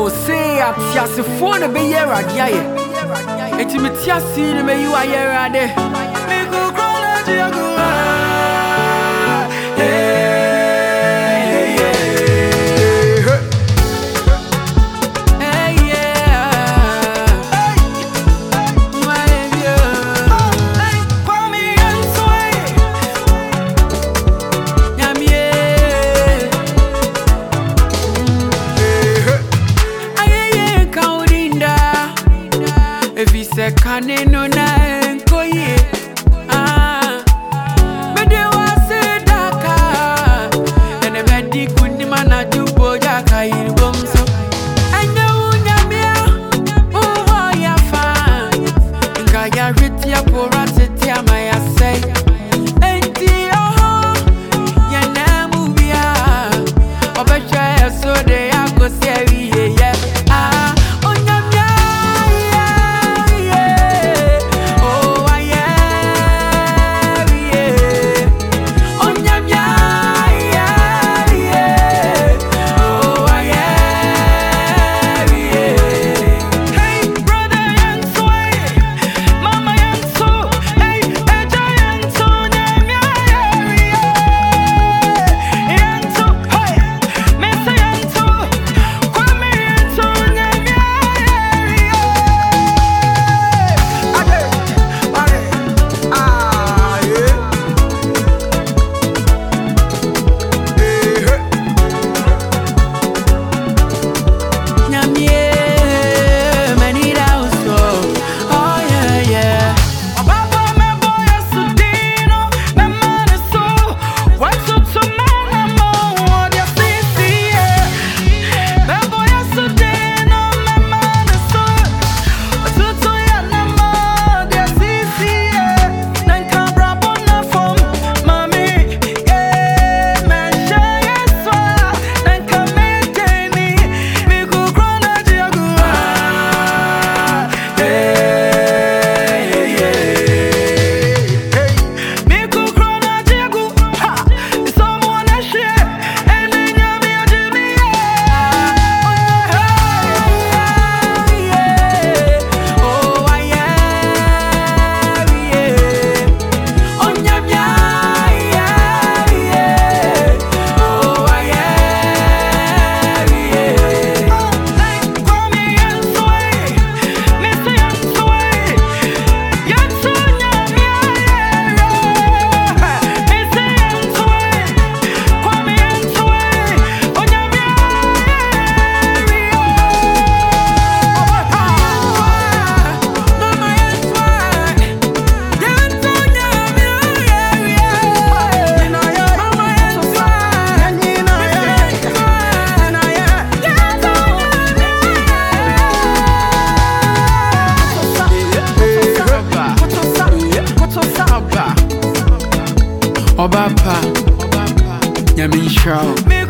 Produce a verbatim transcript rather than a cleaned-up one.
Bible say at Yasifon a beyer at Yaye. Etimitiasi me you are here. Me go chronology. If he said, "Can you know na koye?" Ah, but they was say daka, and the bedi kundi mana jubo jaka irubomso. And you nyamia, oh ya fa, ngaya riti ya pora tete amaya say. Enti oh, ya na mubia, obecha ya so de ya go seri ye ah. Obapa, Yami Show.